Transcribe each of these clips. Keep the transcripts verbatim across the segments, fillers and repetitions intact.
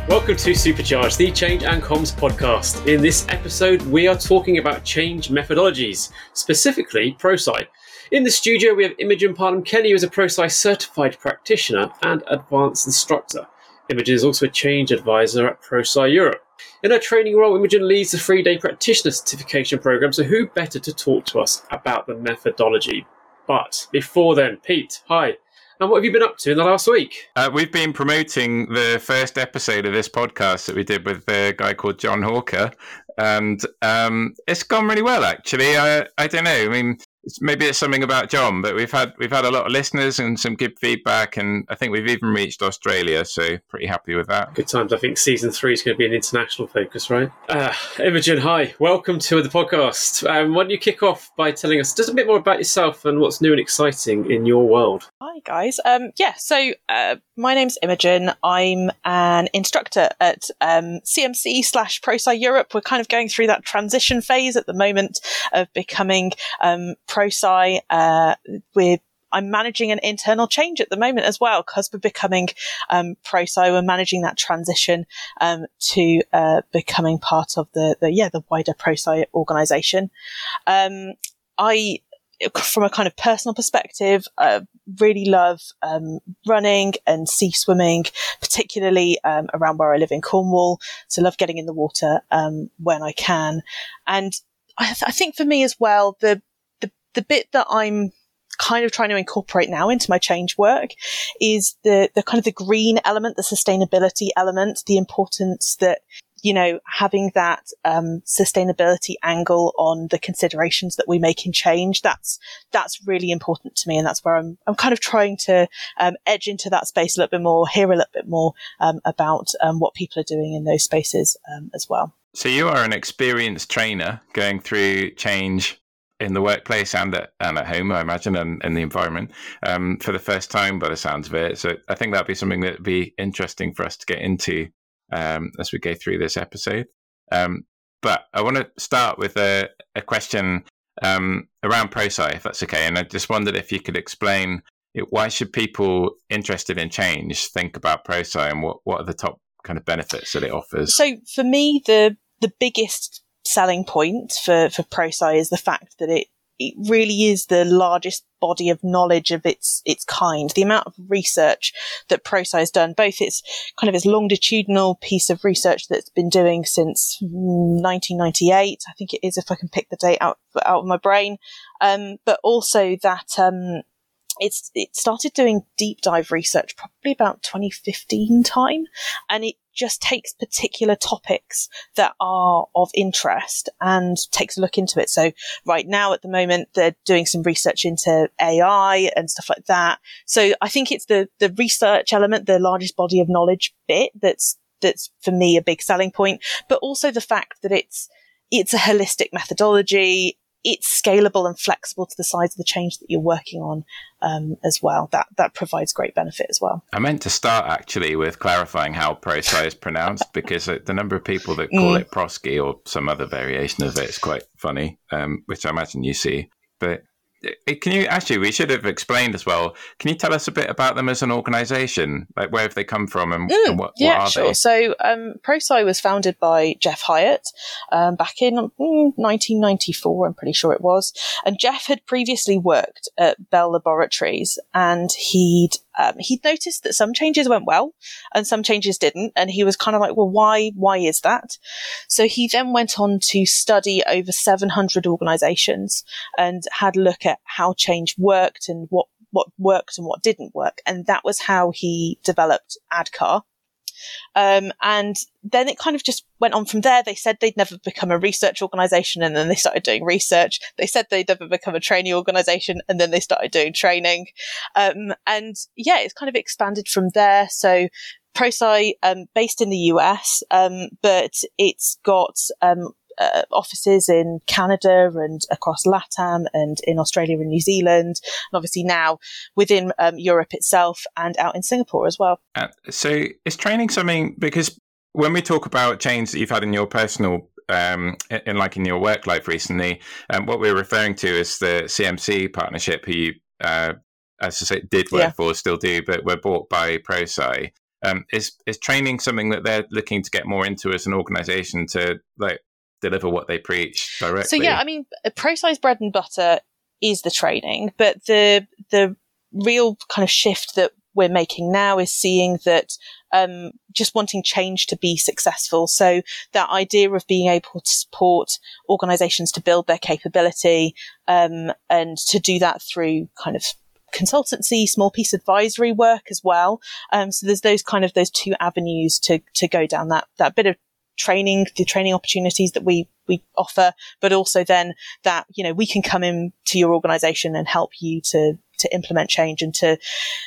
Welcome to Supercharge, the Change and Comms podcast. In this episode, we are talking about change methodologies, specifically ProSci. In the studio, we have Imogen Parnham-Kelly, who is a ProSci certified practitioner and advanced instructor. Imogen is also a change advisor at ProSci Europe. In her training role, Imogen leads the three-day practitioner certification program, so who better to talk to us about the methodology? But before then, Pete, hi. And what have you been up to in the last week? Uh, we've been promoting the first episode of this podcast that we did with a guy called John Hawker, and um, it's gone really well, actually. I, I don't know. I mean, it's, maybe it's something about John, but we've had we've had a lot of listeners and some good feedback, and I think we've even reached Australia, so pretty happy with that. Good times. I think season three is going to be an international focus, right? Uh, Imogen, hi. Welcome to the podcast. Um, why don't you kick off by telling us just a bit more about yourself and what's new and exciting in your world? Hi guys. Um, yeah, so uh, my name's Imogen. I'm an instructor at um, C M C slash ProSci Europe. We're kind of going through that transition phase at the moment of becoming um, ProSci. Uh, we're I'm managing an internal change at the moment as well, because we're becoming um, ProSci. We're managing that transition um, to uh, becoming part of the, the yeah the wider ProSci organisation. Um, I. From a kind of personal perspective, I really love um, running and sea swimming, particularly um, around where I live in Cornwall. So I love getting in the water um, when I can. And I, th- I think for me as well, the, the the bit that I'm kind of trying to incorporate now into my change work is the the kind of the green element, the sustainability element, the importance that, you know, having that um, sustainability angle on the considerations that we make in change, that's that's really important to me, and that's where I'm I'm kind of trying to um, edge into that space a little bit more, hear a little bit more um, about um, what people are doing in those spaces um, as well. So you are an experienced trainer going through change in the workplace and at, and at home, I imagine, and in the environment um, for the first time by the sounds of it. So I think that'd be something that'd be interesting for us to get into Um, as we go through this episode. Um, but I want to start with a, a question um, around ProSci, if that's okay. And I just wondered if you could explain it, why should people interested in change think about ProSci, and what, what are the top kind of benefits that it offers? So for me, the the biggest selling point for, for ProSci is the fact that it it really is the largest body of knowledge of its its kind. The amount of research that ProSci has done, both its kind of its longitudinal piece of research that's been doing since nineteen ninety-eight, I think it is, if I can pick the date out out of my brain, um, but also that um, it's it started doing deep dive research probably about twenty fifteen time, and it just takes particular topics that are of interest and takes a look into it. So right now at the moment, they're doing some research into A I and stuff like that. So I think it's the, the research element, the largest body of knowledge bit that's, that's for me a big selling point, but also the fact that it's, it's a holistic methodology. It's scalable and flexible to the size of the change that you're working on um, as well. That that provides great benefit as well. I meant to start actually with clarifying how ProSci is pronounced, because the number of people that call mm. it Prosky or some other variation of it is quite funny, um, which I imagine you see. But can you actually, we should have explained as well, can you tell us a bit about them as an organisation? Like, where have they come from, and, mm, and what, yeah, what are sure. they? So um, ProSci was founded by Jeff Hyatt um, back in mm, nineteen ninety-four, I'm pretty sure it was. And Jeff had previously worked at Bell Laboratories, and he'd um, he'd noticed that some changes went well and some changes didn't. And he was kind of like, well, why, why is that? So he then went on to study over seven hundred organisations and had a look at how change worked and what, what worked and what didn't work. And that was how he developed ADKAR. Um, and then it kind of just went on from there. They said they'd never become a research organisation, and then they started doing research. They said they'd never become a training organisation, and then they started doing training. Um, and yeah, it's kind of expanded from there. So ProSci, um, based in the U S, um, but it's got, um, Uh, offices in Canada and across LATAM and in Australia and New Zealand, and obviously now within um, Europe itself and out in Singapore as well. Uh, so is training something, because when we talk about change that you've had in your personal, um, in like in your work life recently, um, what we're referring to is the C M C partnership, who you, uh, as I say, did work yeah. for, still do, but were bought by ProSci. Um, is is training something that they're looking to get more into as an organisation to like deliver what they preach directly? So yeah, I mean, ProSci's bread and butter is the training, but the the real kind of shift that we're making now is seeing that um, just wanting change to be successful. So that idea of being able to support organisations to build their capability um, and to do that through kind of consultancy, small piece advisory work as well. Um, so there's those kind of those two avenues to to go down that that bit of training, the training opportunities that we we offer, but also then that, you know, we can come in to your organisation and help you to to implement change and to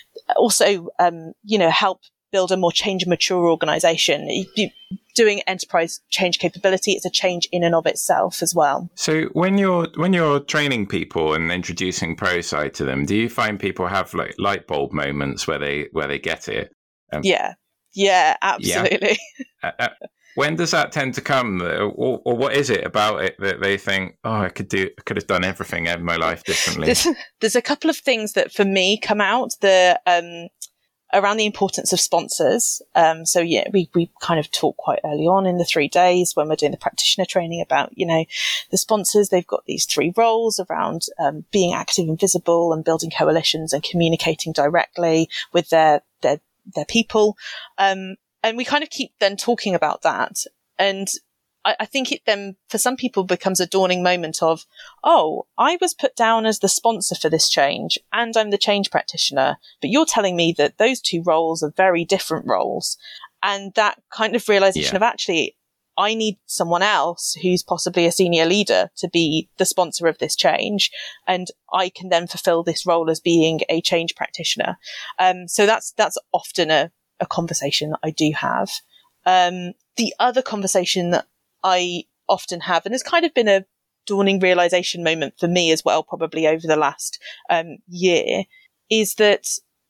also um, you know, help build a more change mature organisation. Doing enterprise change capability, it's a change in and of itself as well. So when you're when you're training people and introducing ProSci to them, do you find people have like light bulb moments where they where they get it? Um, yeah, yeah, absolutely. Yeah. uh, uh, when does that tend to come, or, or what is it about it that they think, oh, I could do, I could have done everything in my life differently? There's, there's a couple of things that for me come out. The um, around the importance of sponsors. Um, so yeah, we, we kind of talk quite early on in the three days when we're doing the practitioner training about, you know, the sponsors, they've got these three roles around, um, being active and visible and building coalitions and communicating directly with their, their, their people. Um, and we kind of keep then talking about that. And I, I think it then, for some people, becomes a dawning moment of, oh, I was put down as the sponsor for this change and I'm the change practitioner, but you're telling me that those two roles are very different roles. And that kind of realization yeah. of actually, I need someone else who's possibly a senior leader to be the sponsor of this change. And I can then fulfill this role as being a change practitioner. Um, so that's, that's often a, a conversation that I do have. Um, the other conversation that I often have, and it's kind of been a dawning realization moment for me as well, probably over the last um, year, is that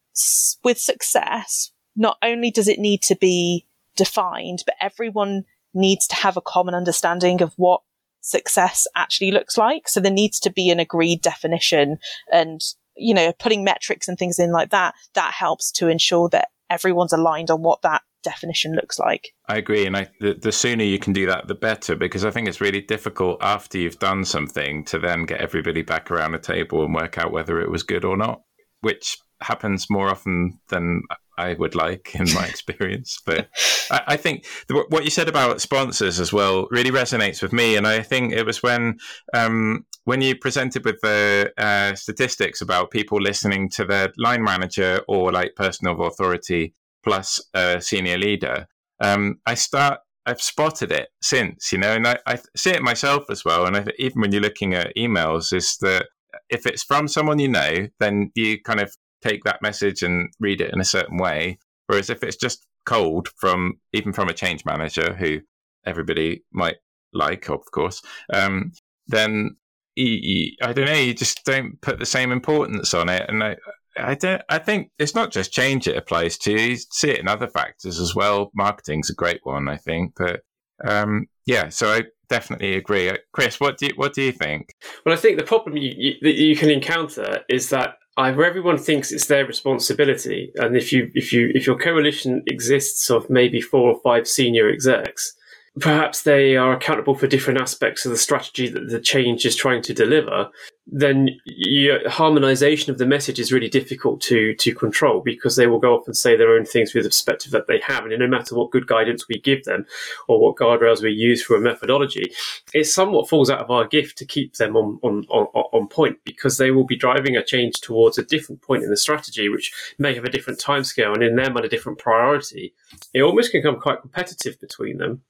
s- with success, not only does it need to be defined, but everyone needs to have a common understanding of what success actually looks like. So there needs to be an agreed definition, and, you know, putting metrics and things in like that, that helps to ensure that everyone's aligned on what that definition looks like. I agree, and I, the, the sooner you can do that, the better, because I think it's really difficult after you've done something to then get everybody back around the table and work out whether it was good or not, which happens more often than I would like in my experience. But I, I think the, what you said about sponsors as well really resonates with me, and I think it was when um, when you presented with the uh, statistics about people listening to their line manager or like person of authority plus a senior leader, um, I start, I've spotted it since, you know, and I, I see it myself as well. And I, even when you're looking at emails, is that if it's from someone you know, then you kind of take that message and read it in a certain way. Whereas if it's just cold from, even from a change manager who everybody might like, of course, um, then you, you, I don't know, you just don't put the same importance on it. And I, I don't. I think it's not just change it applies to. You see it in other factors as well. Marketing's a great one, I think. But um, yeah, so I definitely agree. Chris, what do you, what do you think? Well, I think the problem you, you, that you can encounter is that either everyone thinks it's their responsibility, and if you if you if your coalition exists of maybe four or five senior execs, perhaps they are accountable for different aspects of the strategy that the change is trying to deliver, then your harmonization of the message is really difficult to to control, because they will go off and say their own things with the perspective that they have. And no matter what good guidance we give them or what guardrails we use for a methodology, it somewhat falls out of our gift to keep them on, on, on, on point, because they will be driving a change towards a different point in the strategy, which may have a different timescale and in them at a different priority. It almost can become quite competitive between them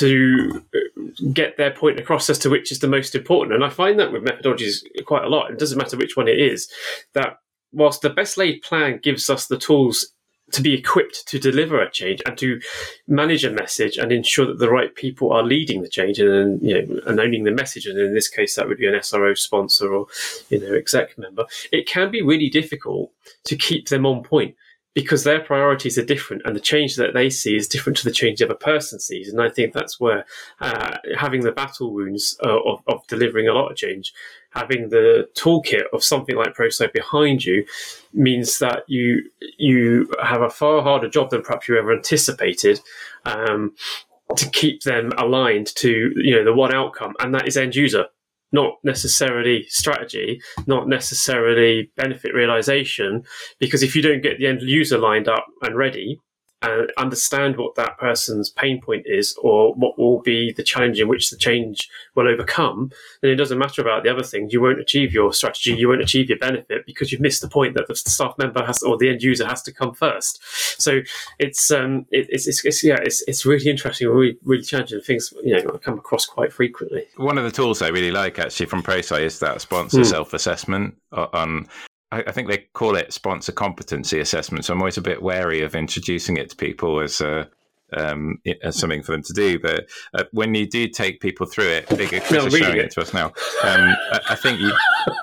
to get their point across as to which is the most important. And I find that with methodologies quite a lot. It doesn't matter which one it is, that whilst the best laid plan gives us the tools to be equipped to deliver a change and to manage a message and ensure that the right people are leading the change and, you know, and owning the message, and in this case that would be an S R O sponsor or, you know, exec member, it can be really difficult to keep them on point, because their priorities are different and the change that they see is different to the change the other person sees. And I think that's where uh, having the battle wounds uh, of, of delivering a lot of change, having the toolkit of something like ProSci behind you means that you you have a far harder job than perhaps you ever anticipated um, to keep them aligned to, you know, the one outcome, and that is end user. Not necessarily strategy, not necessarily benefit realization, because if you don't get the end user lined up and ready and understand what that person's pain point is or what will be the challenge in which the change will overcome, then it doesn't matter about the other things. You won't achieve your strategy, you won't achieve your benefit because you've missed the point that the staff member has or the end user has to come first. So it's um it, it's, it's it's yeah it's it's really interesting, really really challenging things, you know, come across quite frequently. One of the tools I really like actually from ProSci is that sponsor mm. self-assessment on. I think they call it sponsor competency assessment. So I'm always a bit wary of introducing it to people as a, um, as something for them to do. But uh, when you do take people through it, Chris no, is showing it. it to us now. Um, I, I think you,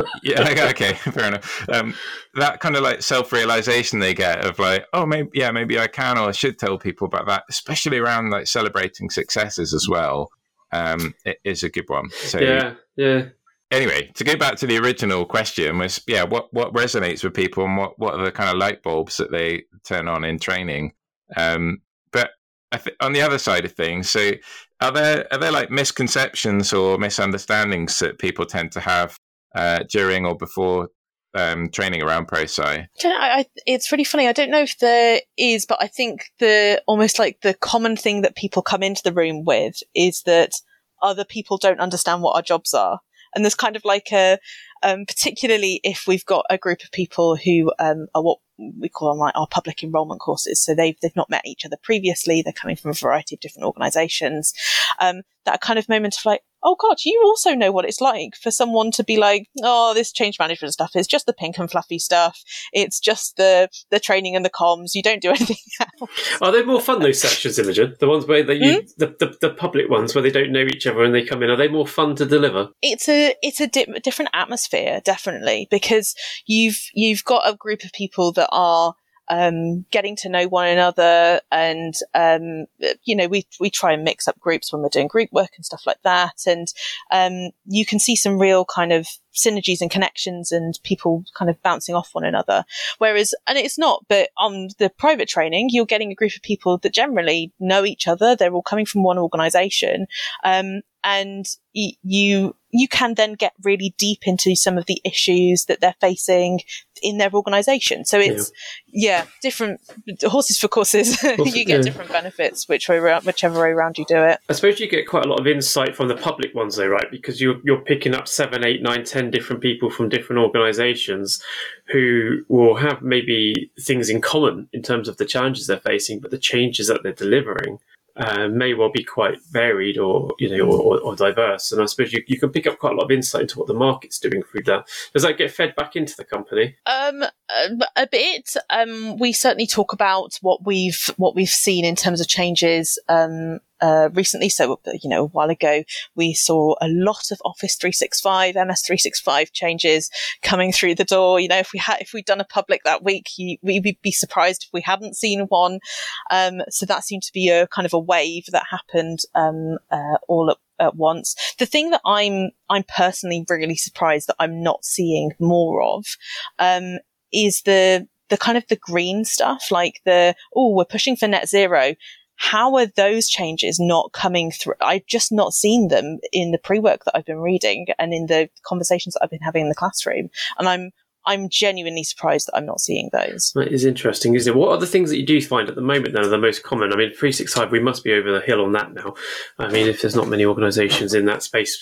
yeah, okay, fair enough. Um, that kind of like self-realization they get of like, oh, maybe, yeah, maybe I can or I should tell people about that, especially around like celebrating successes as well. Um, it is a good one. So yeah, yeah. Anyway, to go back to the original question was, yeah, what, what resonates with people and what, what are the kind of light bulbs that they turn on in training? Um, but I th- on the other side of things, so are there are there like misconceptions or misunderstandings that people tend to have uh, during or before um, training around ProSci? I, I, it's really funny. I don't know if there is, but I think the almost like the common thing that people come into the room with is that other people don't understand what our jobs are. And there's kind of like a, um, particularly if we've got a group of people who um, are what we call on like our public enrollment courses. So they've they've not met each other previously. They're coming from a variety of different organisations. Um, that kind of moment of like, oh God, you also know what it's like for someone to be like, oh, this change management stuff is just the pink and fluffy stuff. It's just the the training and the comms. You don't do anything else. Are they more fun, those sessions, Imogen? The ones where they you, mm? the, the the public ones where they don't know each other and they come in. Are they more fun to deliver? It's a it's a di- different atmosphere, definitely, because you've you've got a group of people that are um, getting to know one another, and um, you know, we we try and mix up groups when we're doing group work and stuff like that, and um, you can see some real kind of synergies and connections and people kind of bouncing off one another. Whereas, and it's not, but on the private training, you're getting a group of people that generally know each other. They're all coming from one organisation, um, and y- you you can then get really deep into some of the issues that they're facing in their organisation. So it's yeah, yeah different horses for courses. You get yeah. different benefits which way around, whichever way around you do it. I suppose you get quite a lot of insight from the public ones, though, right? Because you're you're picking up seven, eight, nine, ten different people from different organisations who will have maybe things in common in terms of the challenges they're facing, but the changes that they're delivering Uh, may well be quite varied or, you know, or, or diverse. And I suppose you, you can pick up quite a lot of insight into what the market's doing through that. Does that get fed back into the company? Um, a, a bit. Um, we certainly talk about what we've, what we've seen in terms of changes, um, Uh, recently. So, you know, a while ago, we saw a lot of Office three sixty-five, M S three sixty-five changes coming through the door. You know, if we had, if we'd done a public that week, you, we'd be surprised if we hadn't seen one. Um, so that seemed to be a kind of a wave that happened, um, uh, all at, at once. The thing that I'm, I'm personally really surprised that I'm not seeing more of, um, is the, the kind of the green stuff, like the, oh, we're pushing for net zero. How are those changes not coming through? I've just not seen them in the pre-work that I've been reading and in the conversations that I've been having in the classroom. And I'm I'm genuinely surprised that I'm not seeing those. That is interesting, isn't it? What are the things that you do find at the moment that are the most common? I mean, three sixty-five, we must be over the hill on that now. I mean, if there's not many organisations in that space,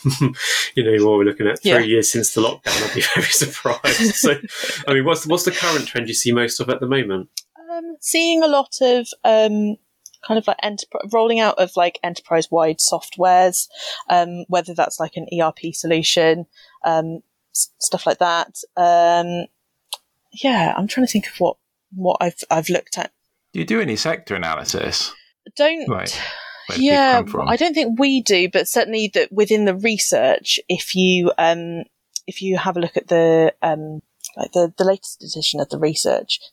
you know, while we're looking at three yeah. years since the lockdown, I'd be very surprised. So, I mean, what's, what's the current trend you see most of at the moment? Um, seeing a lot of... Um, kind of like enter- rolling out of like enterprise-wide softwares, um, whether that's like an E R P solution, um, s- stuff like that. Um, yeah, I'm trying to think of what, what I've I've looked at. Do you do any sector analysis? Don't. Right. Yeah, I don't think we do, but certainly that within the research, if you um, if you have a look at the um, like the, the latest edition of the research that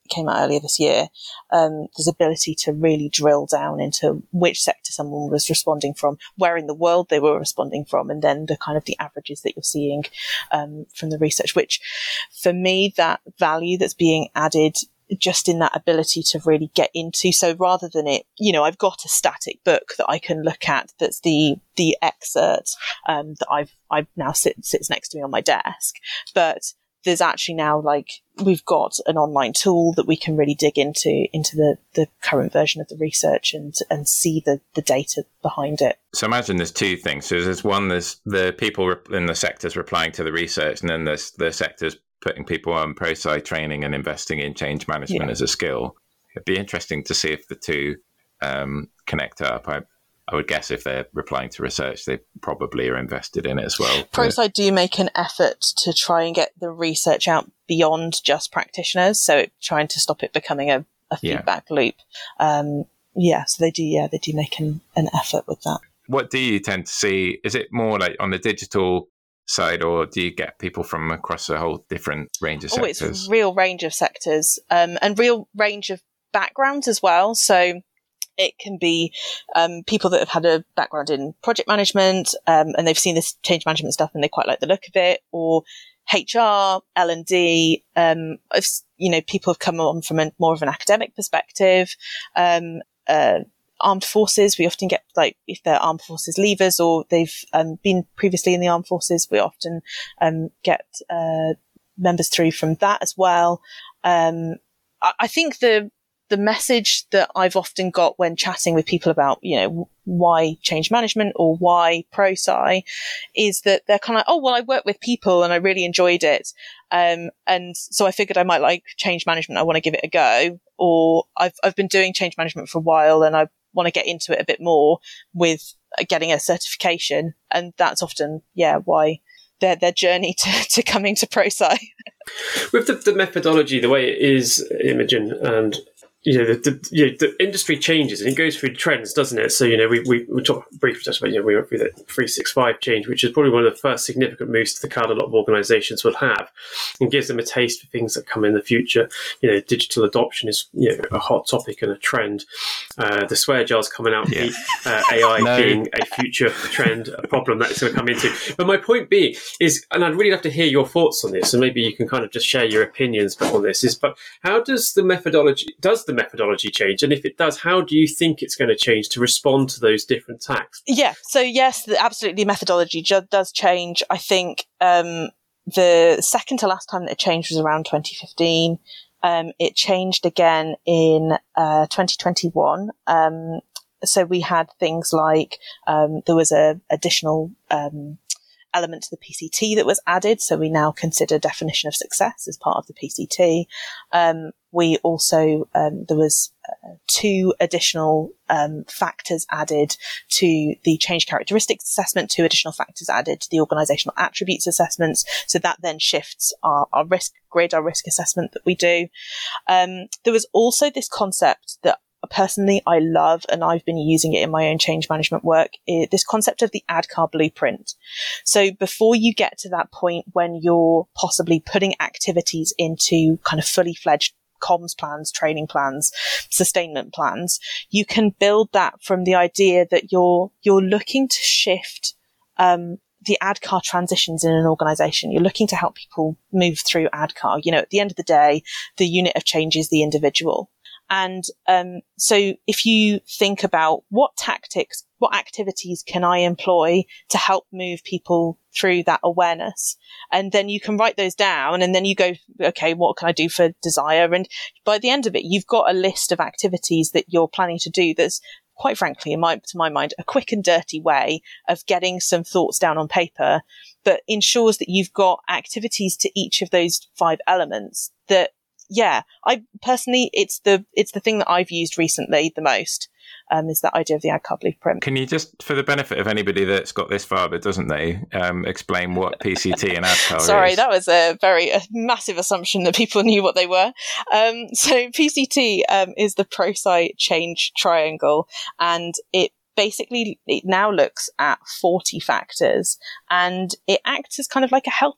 came out earlier this year, um, this ability to really drill down into which sector someone was responding from, where in the world they were responding from, and then the kind of the averages that you're seeing um, from the research, which for me, that value that's being added just in that ability to really get into. So rather than it, you know, I've got a static book that I can look at that's the the excerpt um, that I've I've now sit, sits next to me on my desk, but there's actually now like we've got an online tool that we can really dig into into the, the current version of the research and and see the, the data behind it. So imagine there's two things. So there's one, there's the people in the sectors replying to the research, and then there's the sectors putting people on ProSci training and investing in change management yeah. as a skill. It'd be interesting to see if the two um, connect up. I, I would guess if they're replying to research, they probably are invested in it as well. ProSci do make an effort to try and get the research out beyond just practitioners, so trying to stop it becoming a, a feedback yeah. loop. Um, yeah, so they do. Yeah, they do make an, an effort with that. What do you tend to see? Is it more like on the digital side, or do you get people from across a whole different range of sectors? Oh, it's a real range of sectors um, and real range of backgrounds as well. So it can be um, people that have had a background in project management um, and they've seen this change management stuff and they quite like the look of it, or H R, L and D. Um, you know, people have come on from a, more of an academic perspective. Um, uh, Armed forces, we often get, like, if they're armed forces leavers or they've um, been previously in the armed forces, we often um, get uh, members through from that as well. Um, I, I think the the message that I've often got when chatting with people about, you know, why change management or why ProSci is that they're kind of like, oh, well, I work with people and I really enjoyed it. Um, and so I figured I might like change management. I want to give it a go. Or I've, I've been doing change management for a while and I want to get into it a bit more with getting a certification. And that's often, yeah, why their, their journey to, to coming to ProSci. With the, the methodology, the way it is, Imogen, and you know, the, the, you know, the industry changes and it goes through trends, doesn't it? So, you know, we we, we talked briefly touched about, you know, we went through the three sixty-five change, which is probably one of the first significant moves to the cloud a lot of organizations will have, and gives them a taste for things that come in the future. You know, digital adoption is, you know, a hot topic and a trend. Uh, the swear jar's coming out, yeah. uh, A I no. being a future trend, a problem that's going to come into. But my point being is, and I'd really love to hear your thoughts on this, and maybe you can kind of just share your opinions on this, is, but how does the methodology, does the methodology change? And if it does, how do you think it's going to change to respond to those different attacks? Yeah, so yes, the, absolutely, methodology ju- does change. I think um, the second to last time that it changed was around twenty fifteen. Um, it changed again in uh, twenty twenty-one. Um, so we had things like um, there was a additional um, element to the P C T that was added. So we now consider definition of success as part of the P C T. Um, we also, um, there was uh, two additional um, factors added to the change characteristics assessment, two additional factors added to the organizational attributes assessments. So that then shifts our, our risk grid, our risk assessment that we do. Um, there was also this concept that personally I love, and I've been using it in my own change management work, is this concept of the A D K A R blueprint. So before you get to that point when you're possibly putting activities into kind of fully fledged comms plans, training plans, sustainment plans, you can build that from the idea that you're you're looking to shift um the A D K A R transitions in an organization. You're looking to help people move through A D K A R. You know, at the end of the day, the unit of change is the individual. And um, so if you think about what tactics, what activities can I employ to help move people through that awareness? And then you can write those down and then you go, okay, what can I do for desire? And by the end of it, you've got a list of activities that you're planning to do that's, quite frankly, in my, to my mind, a quick and dirty way of getting some thoughts down on paper, but ensures that you've got activities to each of those five elements that, yeah, I personally, it's the it's the thing that I've used recently the most, um, is that idea of the A D K A R blueprint. Can you just, for the benefit of anybody that's got this far but doesn't they, um, explain what P C T and A D K A R Sorry, is? that was a very a massive assumption that people knew what they were. Um, so P C T um, is the ProSci change triangle, and it basically, it now looks at forty factors, and it acts as kind of like a health check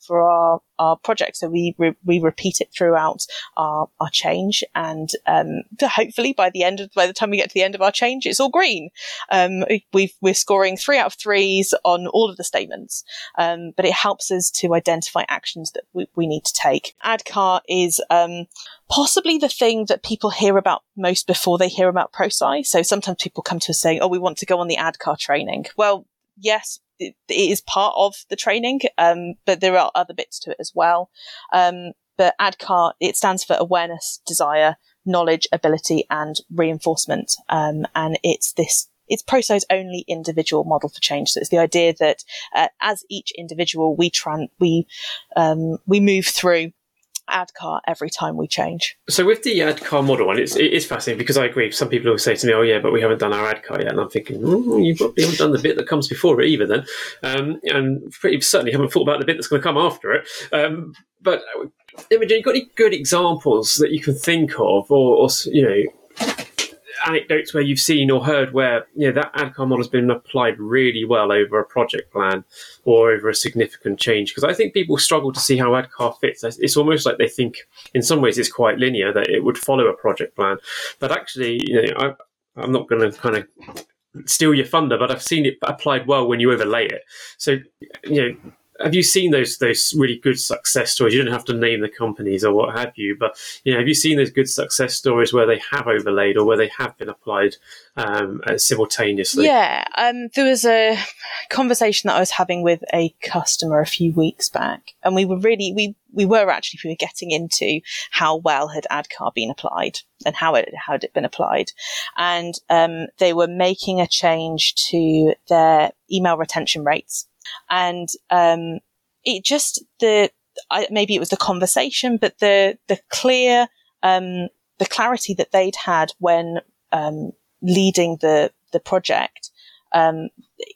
for our, our project. So we re- we repeat it throughout our, our change, and um, hopefully by the end of by the time we get to the end of our change, it's all green. Um, we've, we're scoring three out of threes on all of the statements, um, but it helps us to identify actions that we, we need to take. ADKAR is um, possibly the thing that people hear about most before they hear about ProSci. So sometimes people come to us saying, "Oh, we want to go on the ADKAR training." Well, yes, it, it is part of the training, um, but there are other bits to it as well. Um, but ADKAR, it stands for Awareness, Desire, Knowledge, Ability, and Reinforcement. Um, and it's this, it's ProSci's only individual model for change. So it's the idea that uh, as each individual, we tran- we um, we move through ADKAR every time we change. So with the ADKAR model, and it's it is fascinating because I agree. Some people will say to me, "Oh yeah, but we haven't done our ADKAR yet," and I'm thinking, mm, "You probably haven't done the bit that comes before it either, then," um, and pretty certainly haven't thought about the bit that's going to come after it. Um, but Imogen, you got any good examples that you can think of, or, or you know, anecdotes where you've seen or heard where you know that ADKAR model has been applied really well over a project plan or over a significant change? Because I think people struggle to see how ADKAR fits. It's almost like they think in some ways it's quite linear, that it would follow a project plan, but actually, you know, I, I'm not going to kind of steal your thunder, but I've seen it applied well when you overlay it. So, you know, have you seen those those really good success stories? You don't have to name the companies or what have you, but you know, have you seen those good success stories where they have overlaid or where they have been applied um, simultaneously? Yeah, um, there was a conversation that I was having with a customer a few weeks back, and we were really we we were actually we were getting into how well had ADKAR been applied and how it how had it been applied, and um, they were making a change to their email retention rates. And um, it just the I, maybe it was the conversation, but the the clear um, the clarity that they'd had when um, leading the the project, um,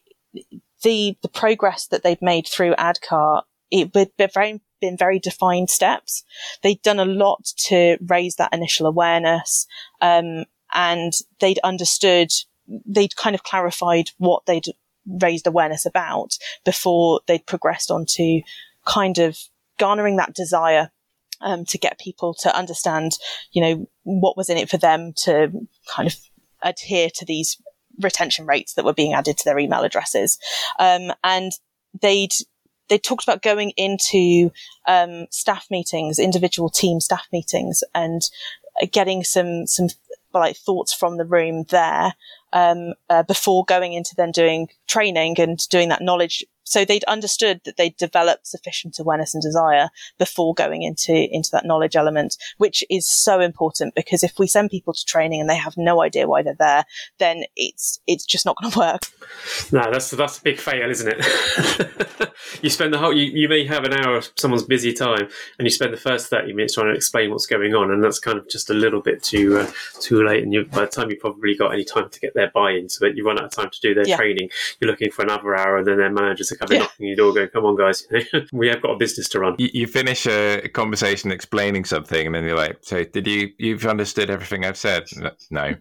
the the progress that they'd made through ADKAR, it would be very been very defined steps. They'd done a lot to raise that initial awareness, um, and they'd understood. They'd kind of clarified what they'd raised awareness about before they'd progressed on to kind of garnering that desire um, to get people to understand, you know, what was in it for them to kind of adhere to these retention rates that were being added to their email addresses. Um, and they'd they talked about going into um, staff meetings, individual team staff meetings, and getting some some like thoughts from the room there um, uh, before going into then doing training and doing that knowledge. So they'd understood that they'd developed sufficient awareness and desire before going into, into that knowledge element, which is so important, because if we send people to training and they have no idea why they're there, then it's, it's just not going to work. No, that's, that's a big fail, isn't it? You spend the whole, you, you may have an hour of someone's busy time and you spend the first thirty minutes trying to explain what's going on. And that's kind of just a little bit too, uh, too late. And you, by the time you've probably got any time to get their buy-in to it, you run out of time to do their yeah. training. You're looking for another hour, and then their managers are coming yeah. knocking your door going, "Come on, guys, we have got a business to run." You, you finish a conversation explaining something, and then you're like, "So, did you you've understood everything I've said?" No.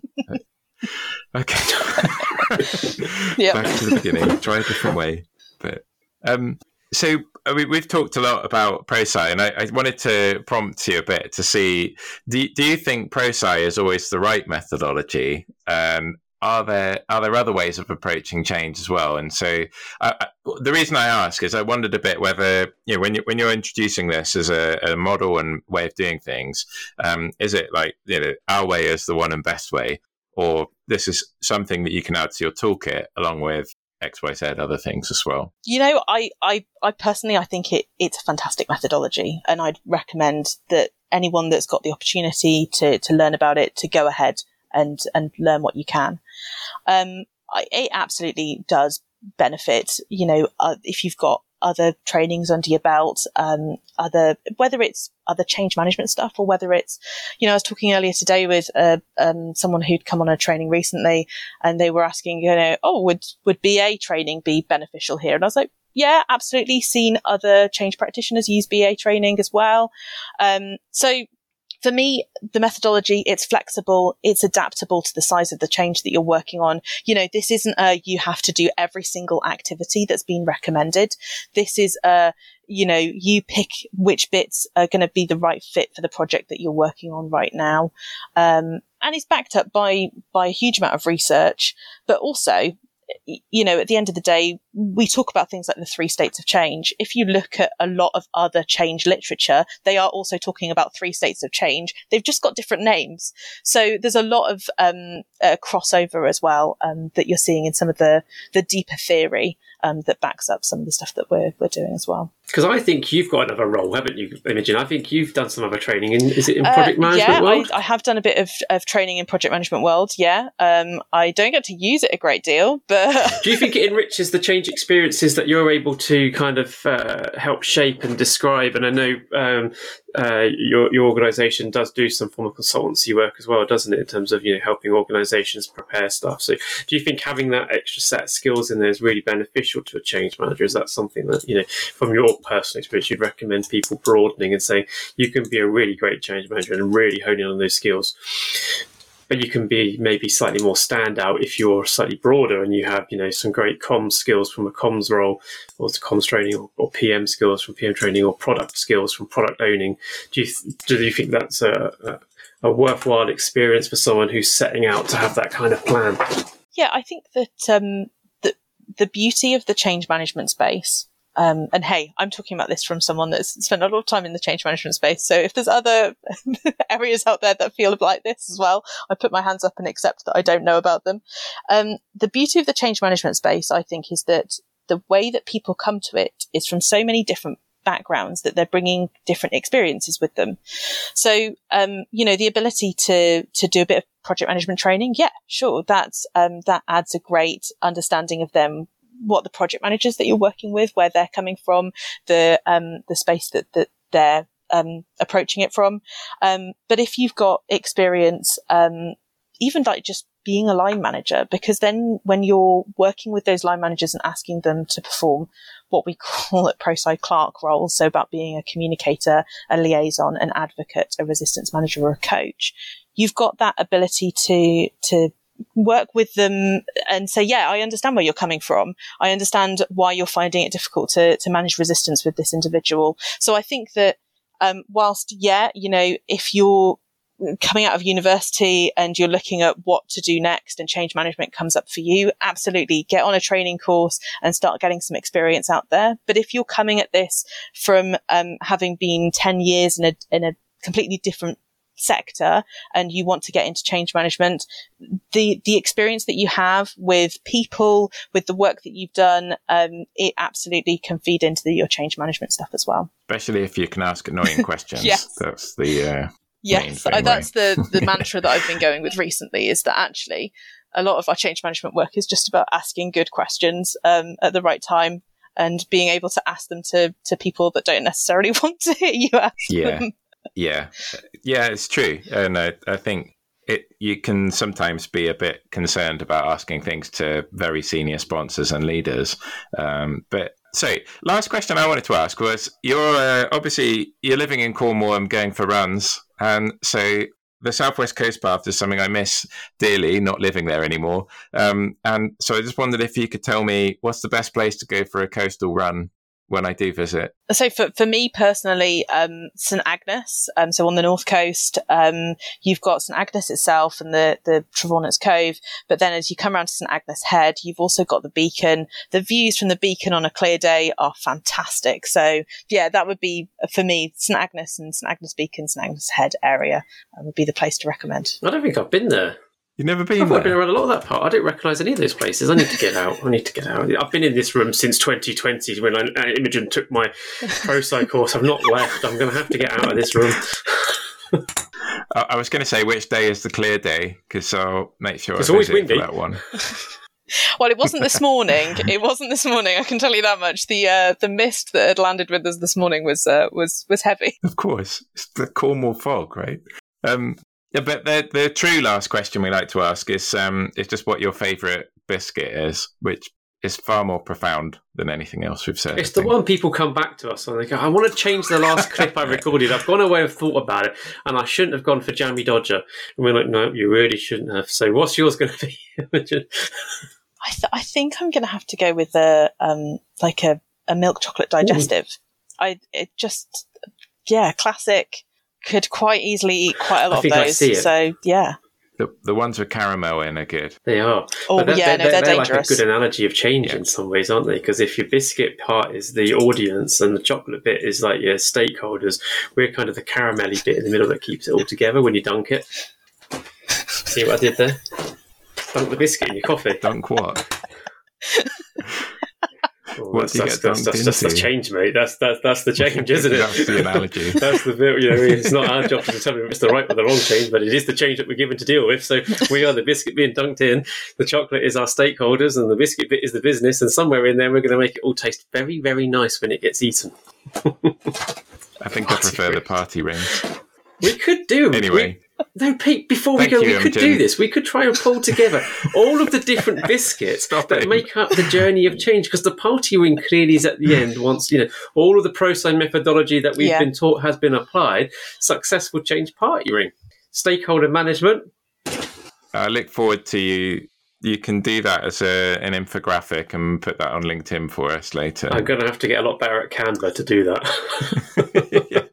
Okay. Yep. Back to the beginning. Try a different way. But um, so we, we've talked a lot about ProSci, and I, I wanted to prompt you a bit to see: do do you think ProSci is always the right methodology? Um, Are there are there other ways of approaching change as well? And so uh, the reason I ask is I wondered a bit whether, you know, when you when you're introducing this as a, a model and way of doing things, um, is it like, you know, our way is the one and best way, or this is something that you can add to your toolkit along with X, Y, Z other things as well? You know, I I, I personally I think it it's a fantastic methodology, and I'd recommend that anyone that's got the opportunity to to learn about it to go ahead and and learn what you can. Um, I, it absolutely does benefit, you know, uh, if you've got other trainings under your belt, um, other, whether it's other change management stuff or whether it's, you know, I was talking earlier today with uh, um, someone who'd come on a training recently, and they were asking, you know, oh, would, would B A training be beneficial here? And I was like, yeah, absolutely. Seen other change practitioners use B A training as well. Um, so for me, the methodology, it's flexible, it's adaptable to the size of the change that you're working on. You know, this isn't a, you have to do every single activity that's been recommended. This is a, you know, you pick which bits are going to be the right fit for the project that you're working on right now. Um, and it's backed up by, by a huge amount of research, but also, you know, at the end of the day, we talk about things like the three states of change. If you look at a lot of other change literature, they are also talking about three states of change. They've just got different names. So there's a lot of um, uh, crossover as well um, that you're seeing in some of the, the deeper theory um, that backs up some of the stuff that we're we're doing as well. Because I think you've got another role, haven't you, Imogen? I think you've done some other training in, is it in project uh, management yeah, world? I, I have done a bit of, of training in project management world, yeah. Um, I don't get to use it a great deal, but... Do you think it enriches the change experiences that you're able to kind of uh, help shape and describe? And I know um, uh, your your organisation does do some form of consultancy work as well, doesn't it, in terms of, you know, helping organisations prepare stuff. So do you think having that extra set of skills in there is really beneficial to a change manager? Is that something that, you know, from your personal experience, you'd recommend people broadening and saying you can be a really great change manager and really honing on those skills, but you can be maybe slightly more standout if you're slightly broader and you have, you know, some great comms skills from a comms role, or comms training, or, or P M skills from P M training, or product skills from product owning? Do you do you think that's a, a, a worthwhile experience for someone who's setting out to have that kind of plan? Yeah, I think that um, the the beauty of the change management space. Um, and hey, I'm talking about this from someone that's spent a lot of time in the change management space. So if there's other areas out there that feel like this as well, I put my hands up and accept that I don't know about them. Um, the beauty of the change management space, I think, is that the way that people come to it is from so many different backgrounds that they're bringing different experiences with them. So, um, you know, the ability to, to do a bit of project management training. Yeah, sure. That's, um, that adds a great understanding of them, what the project managers that you're working with, where they're coming from, the um the space that that they're um approaching it from. Um but if you've got experience, um even like just being a line manager, because then when you're working with those line managers and asking them to perform what we call at ProSci Clark roles, so about being a communicator, a liaison, an advocate, a resistance manager, or a coach, you've got that ability to to work with them and say, yeah, I understand where you're coming from. I understand why you're finding it difficult to, to manage resistance with this individual. So I think that, um, whilst, yeah, you know, if you're coming out of university and you're looking at what to do next and change management comes up for you, absolutely get on a training course and start getting some experience out there. But if you're coming at this from, um, having been ten years in a, in a completely different sector and you want to get into change management, the the experience that you have with people, with the work that you've done, um, it absolutely can feed into the, your change management stuff as well. Especially if you can ask annoying questions. Yes. That's the uh, yes, main thing, that's right? the the mantra that I've been going with recently, is that actually a lot of our change management work is just about asking good questions um, at the right time and being able to ask them to to people that don't necessarily want to hear you ask yeah. them. Yeah, yeah, it's true, and I, I think it. You can sometimes be a bit concerned about asking things to very senior sponsors and leaders. Um, but so, last question I wanted to ask was: you're uh, obviously you're living in Cornwall and going for runs, and so the Southwest Coast Path is something I miss dearly, not living there anymore. Um, and so, I just wondered if you could tell me what's the best place to go for a coastal run when I do visit. So for, for me personally, um, St Agnes, um, so on the north coast, um, you've got St Agnes itself and the, the Trevornants Cove. But then as you come around to St Agnes Head, you've also got the beacon. The views from the beacon on a clear day are fantastic. So yeah, that would be, for me, St Agnes and St Agnes Beacon, St Agnes Head area uh, would be the place to recommend. I don't think I've been there. You've never been I've there? been around a lot of that part. I don't recognise any of those places. I need to get out. I need to get out. I've been in this room since twenty twenty when I, uh, Imogen took my ProSci course. I've not left. I'm going to have to get out of this room. I, I was going to say, which day is the clear day? Because I'll make sure it's I always visit windy. For that one. Well, it wasn't this morning. It wasn't this morning. I can tell you that much. The uh, the mist that had landed with us this morning was uh, was was heavy. Of course, it's the Cornwall fog, right? Um, Yeah, but the the true last question we like to ask is um is just what your favourite biscuit is, which is far more profound than anything else we've said. It's the one people come back to us and they go, I want to change the last clip I recorded. I've gone away and thought about it, and I shouldn't have gone for Jammy Dodger. And we're like, no, you really shouldn't have. So what's yours going to be? I, th- I think I'm going to have to go with a um, like a, a milk chocolate digestive. Ooh. I it just yeah, classic. Could quite easily eat quite a lot I think of I those. see it. So yeah. The, the ones with caramel in are good. They are. Oh, but they're, yeah, they're, no, they're, they're dangerous. like a good analogy of change yeah. in some ways, aren't they? Because if your biscuit part is the audience and the chocolate bit is like your stakeholders, we're kind of the caramelly bit in the middle that keeps it all together when you dunk it. See what I did there? Dunk the biscuit in your coffee. Dunk what? Well, what that's, do you that's, get that's, that's just the change, mate. That's that's that's the change, isn't it? That's the analogy. That's the bit. You know, it's not our job to determine if it's the right or the wrong change, but it is the change that we're given to deal with. So we are the biscuit being dunked in. The chocolate is our stakeholders, and the biscuit bit is the business. And somewhere in there, we're going to make it all taste very, very nice when it gets eaten. I think I prefer ring. the party rings. We could do anyway. We, no, Pete. Before we Thank go, you, we could Imogen. do this. We could try and pull together all of the different biscuits Stop that it. make up the journey of change. Because the party ring clearly is at the end. Once you know all of the ProSci methodology that we've Yeah. been taught has been applied, successful change party ring, stakeholder management. I look forward to you. You can do that as a, an infographic and put that on LinkedIn for us later. I'm going to have to get a lot better at Canva to do that. yeah.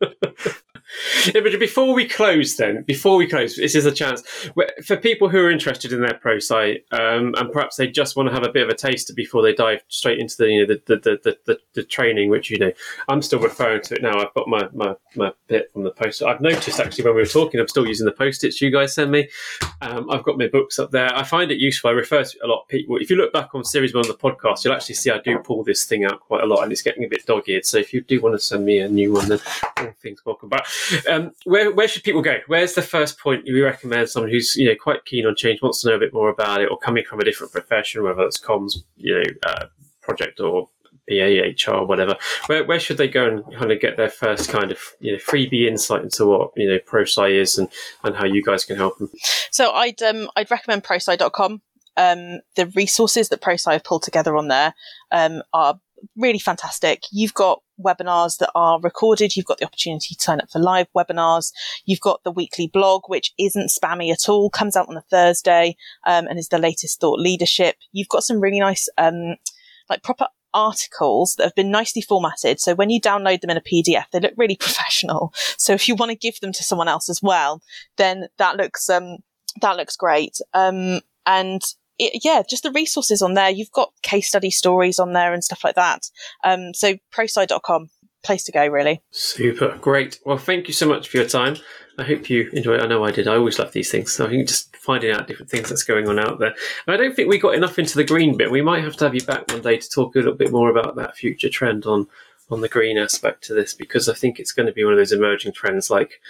Yeah, but before we close, then, before we close, this is a chance for people who are interested in their ProSci, um, and perhaps they just want to have a bit of a taster before they dive straight into the, you know, the the, the, the, the training, which, you know, I'm still referring to it now. I've got my, my, my bit from the post. I've noticed, actually, when we were talking, I'm still using the post-its you guys send me. Um, I've got my books up there. I find it useful. I refer to it a lot. People, if you look back on series one of the podcast, you'll actually see I do pull this thing out quite a lot, and it's getting a bit dog-eared. So if you do want to send me a new one, then all things welcome back. Um, where where should people go? Where's the first point you recommend someone who's, you know, quite keen on change, wants to know a bit more about it, or coming from a different profession, whether it's comms, you know, uh, project or P A, H R, whatever. Where where should they go and kind of get their first kind of, you know, freebie insight into what, you know, ProSci is and, and how you guys can help them? So I'd um I'd recommend ProSci dot com. Um, the resources that ProSci have pulled together on there um, are really fantastic. You've got webinars that are recorded. You've got the opportunity to sign up for live webinars. You've got the weekly blog, which isn't spammy at all, comes out on a Thursday um, and is the latest thought leadership. You've got some really nice, um, like proper articles that have been nicely formatted. So when you download them in a P D F, they look really professional. So if you want to give them to someone else as well, then that looks, um, that looks great. Um, and It, yeah, just the resources on there. You've got case study stories on there and stuff like that. Um, so ProSci dot com, place to go, really. Super. Great. Well, thank you so much for your time. I hope you enjoyed it. I know I did. I always love these things. So I think just finding out different things that's going on out there. And I don't think we got enough into the green bit. We might have to have you back one day to talk a little bit more about that future trend on on the green aspect to this, because I think it's going to be one of those emerging trends like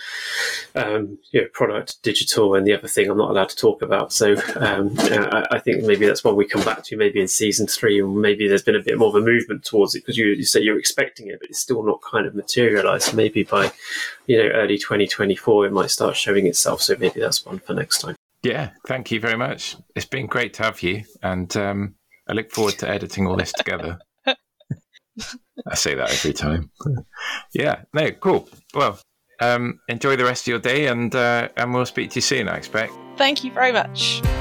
um, you know, product, digital, and the other thing I'm not allowed to talk about. So um, I, I think maybe that's one we come back to maybe in season three, and maybe there's been a bit more of a movement towards it, because you, you say you're expecting it, but it's still not kind of materialised. Maybe by, you know, early twenty twenty-four, it might start showing itself. So maybe that's one for next time. Yeah, thank you very much. It's been great to have you, and um, I look forward to editing all this together. I say that every time. Yeah, no, cool. Well, um, enjoy the rest of your day, and uh, and we'll speak to you soon, I expect. Thank you very much.